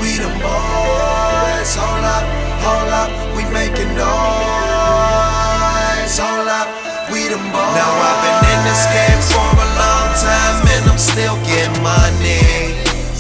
we them boys. Hold up, we making noise. Hold up, we them boys. Now I've been in this game for a long time and I'm still getting money.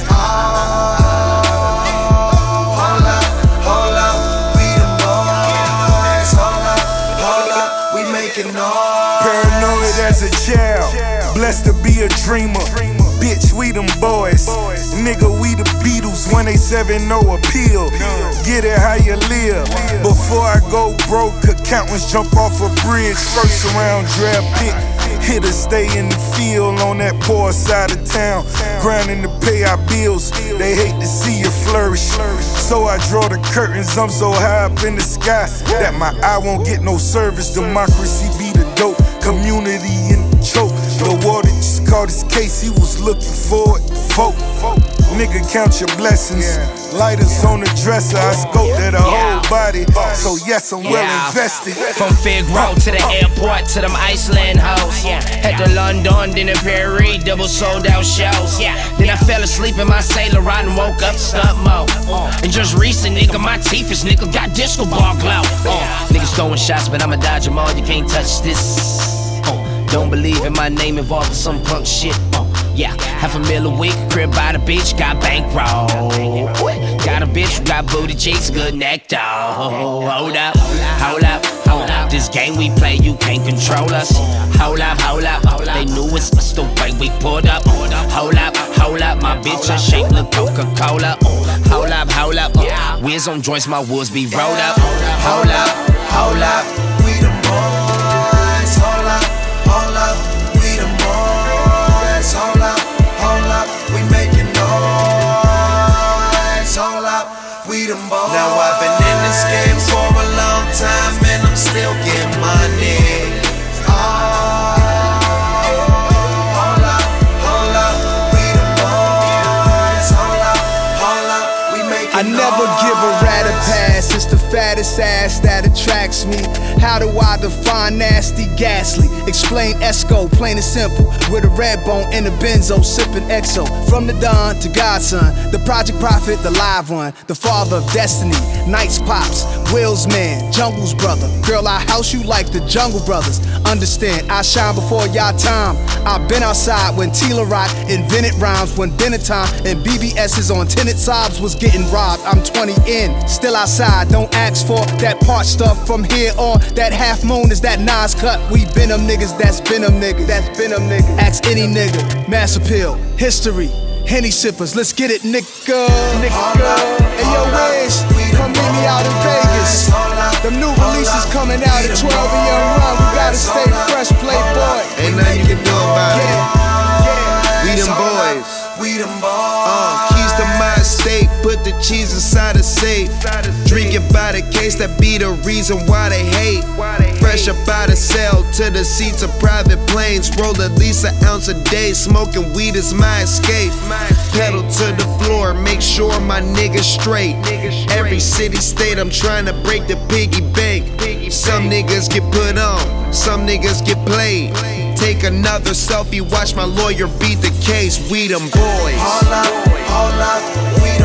Hold up, we them boys. Hold up, we making noise. Paranoid as a child, blessed to be a dreamer. Bitch, we them boys. Nigga, we the Beatles, 187 no appeal. Get it how you live. Before I go broke, accountants jump off a bridge. First round draft pick. Hitters stay in the field on that poor side of town. Grinding to pay our bills. They hate to see you flourish. So I draw the curtains, I'm so high up in the sky that my eye won't get no service. Democracy be the dope, community in the choke. The water just caught his case, he was looking for it. Vote, nigga, count your blessings. Lighters on the dresser, I scoped at a whole body. So yes, I'm well invested. From Fig Road to the airport to them Iceland hoes. Head to London, then to Paris, double sold out shows. Then I fell asleep in my Sailor ride and woke up stunt mode. And just recent, nigga, my teeth is nickel, got disco ball glow. Niggas throwing shots, but I'ma dodge them all, you can't touch this. Don't believe in my name involved with some punk shit. $500,000 a week, crib by the beach, got bankroll. Got a bitch who got booty cheeks, good neck though. Hold up. This game we play, you can't control us. Hold up. They knew it's us the way we pulled up. Hold up. My bitch a shaped like Coca-Cola. Hold up. Wiz on joints, my woods be rolled up. Hold up. We them boys. Hold up, we them boys. Hold up, we making noise. Hold up, we them boys. Now I've been in this game for a long time and I'm still getting money. Hold up, we them boys. Hold up, we making noise. I never give a rat a pass, it's the fattest ass that attracts me. How do I define nasty, ghastly? Explain Esco, plain and simple. With a red bone and a benzo, sipping EXO. From the dawn to Godson, the Project Prophet, the live one, the father of destiny. Knights Pops, Will's man, Jungle's brother. Girl, I house you like the Jungle Brothers. Understand, I shine before y'all time. I've been outside when Tila Rock invented rhymes. When dinner time and BBS's on tenant sobs was getting robbed. I'm 20 in, still outside. Don't ask for that part stuff from here on. That half moon is that Nas cut. We been them niggas, that's been them niggas. Ask any nigga, mass appeal, history, Henny sippers, let's get it, nigga. Hey yo, Wiz, come meet me out in Vegas. Them new releases coming out at 12 and Young Run. We gotta stay fresh, playboy. Ain't nothing you can do about it. We them boys. Keys to my estate, put the cheese inside a safe. Drinking by the case, that be the reason why they hate. Fresh up out of cell to the seats of private planes. Roll at least an ounce a day, smoking weed is my escape. Pedal to the floor, make sure my niggas straight. Every city, state, I'm trying to break the piggy bank. Some niggas get put on, some niggas get played. Take another selfie, watch my lawyer beat the case. We them boys. Hold up, we